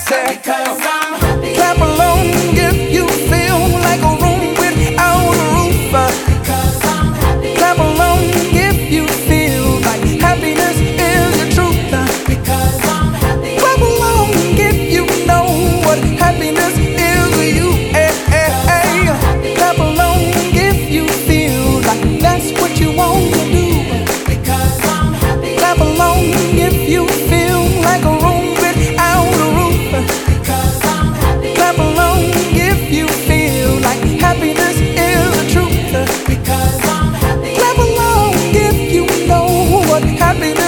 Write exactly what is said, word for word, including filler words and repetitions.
say, because I'm happy. clap along if you feel like a room without a roof. Because I'm happy. Clap along if you feel like happiness is the truth. Because I'm happy. Clap along if you know what happiness is to you. Eh, eh, eh. Clap along if you feel like that's what you want to do. Because I'm happy. Clap along if you feel like a room without a roof. Because I'm happy. Clap along if you feel like happiness is the truth. Because I'm happy. Clap along if you know what happiness